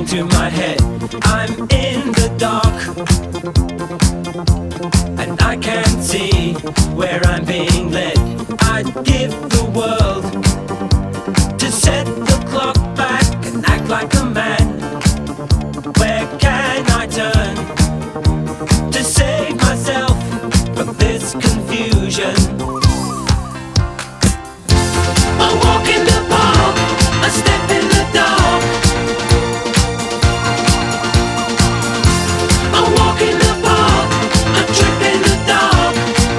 to my head. I'm in the dark, and I can't see where I'm being led. I'd give the world to set the clock back and act like a man. Where can I turn to save myself from this confusion? A walk in the park, a step in the dark. A walk in the park, a trip in the dark.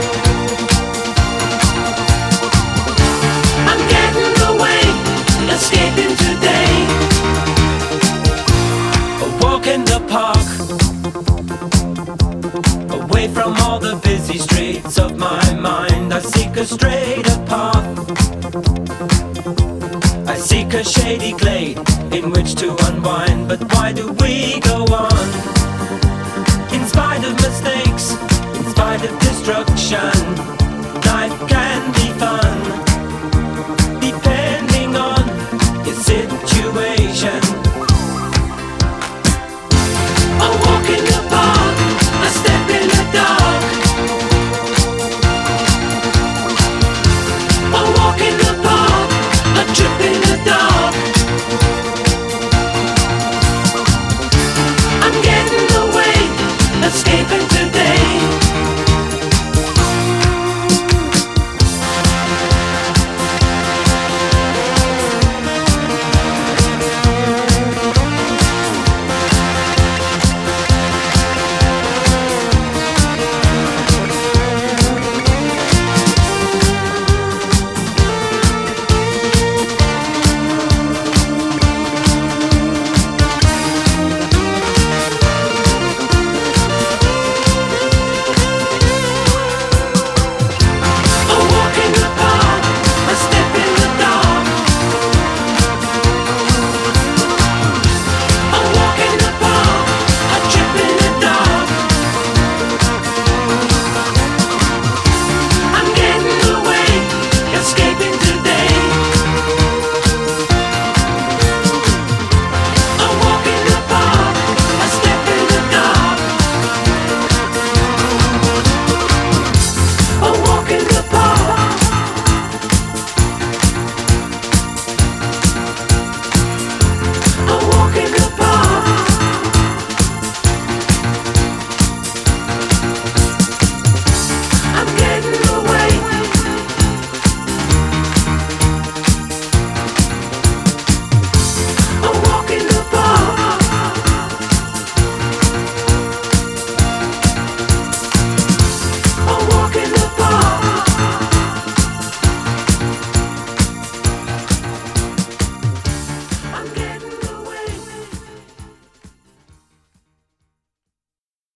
I'm getting away, escaping today. A walk in the park, away from all the busy streets of my mind. I seek a straighter path, I seek a shady glade in which to unwind. But why do we go on? In spite of mistakes, in spite of destruction,